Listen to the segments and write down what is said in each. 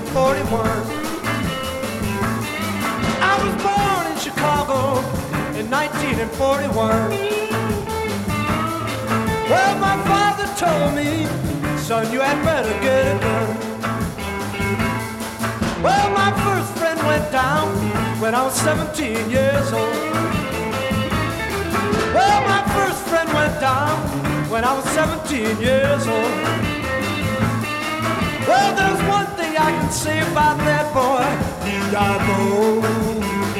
1941. I was born in Chicago in 1941. Well, my father told me, son, you had better get it done. Well, my first friend went down when I was 17 years old. Well, my first friend went down when I was 17 years old. Well, there's one thing I can say about that boy, he died bold.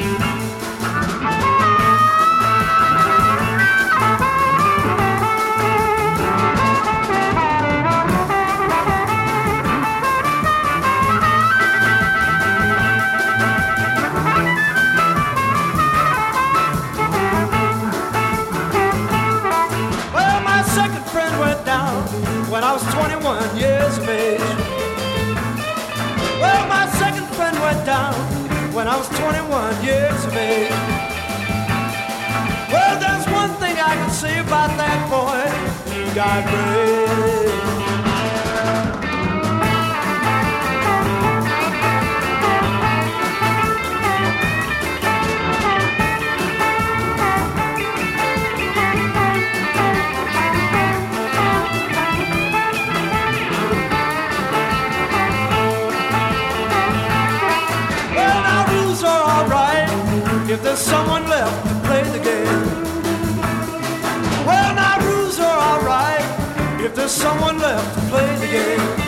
When I was 21 years of age. Well, my second friend went down when I was 21 years of age. Well, there's one thing I can say about that boy, he got brave. If there's someone left to play the game. Well, now rules are alright if there's someone left to play the game.